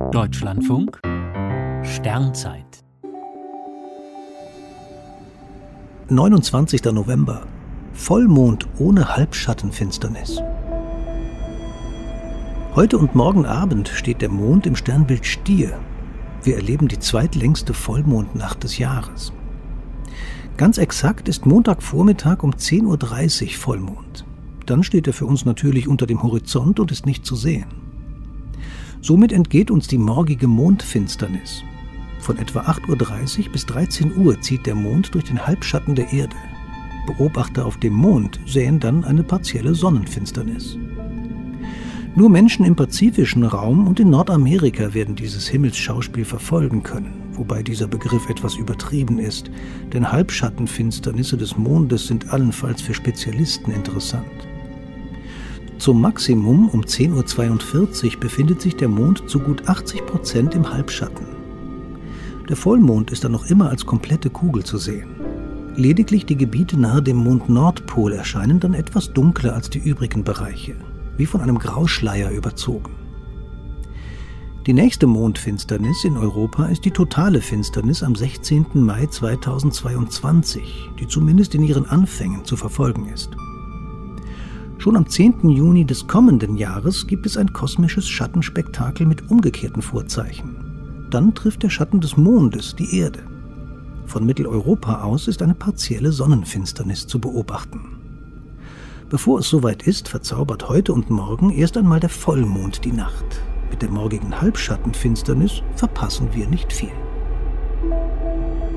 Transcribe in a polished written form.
Deutschlandfunk Sternzeit 29. November. Vollmond ohne Halbschattenfinsternis. Heute und morgen Abend steht der Mond im Sternbild Stier. Wir erleben die zweitlängste Vollmondnacht des Jahres. Ganz exakt ist Montagvormittag um 10:30 Uhr Vollmond. Dann steht er für uns natürlich unter dem Horizont und ist nicht zu sehen. Somit entgeht uns die morgige Mondfinsternis. Von etwa 8:30 Uhr bis 13 Uhr zieht der Mond durch den Halbschatten der Erde. Beobachter auf dem Mond sehen dann eine partielle Sonnenfinsternis. Nur Menschen im pazifischen Raum und in Nordamerika werden dieses Himmelsschauspiel verfolgen können, wobei dieser Begriff etwas übertrieben ist, denn Halbschattenfinsternisse des Mondes sind allenfalls für Spezialisten interessant. Zum Maximum um 10:42 Uhr befindet sich der Mond zu gut 80% im Halbschatten. Der Vollmond ist dann noch immer als komplette Kugel zu sehen. Lediglich die Gebiete nahe dem Mond-Nordpol erscheinen dann etwas dunkler als die übrigen Bereiche, wie von einem Grauschleier überzogen. Die nächste Mondfinsternis in Europa ist die totale Finsternis am 16. Mai 2022, die zumindest in ihren Anfängen zu verfolgen ist. Schon am 10. Juni des kommenden Jahres gibt es ein kosmisches Schattenspektakel mit umgekehrten Vorzeichen. Dann trifft der Schatten des Mondes die Erde. Von Mitteleuropa aus ist eine partielle Sonnenfinsternis zu beobachten. Bevor es soweit ist, verzaubert heute und morgen erst einmal der Vollmond die Nacht. Mit der morgigen Halbschattenfinsternis verpassen wir nicht viel.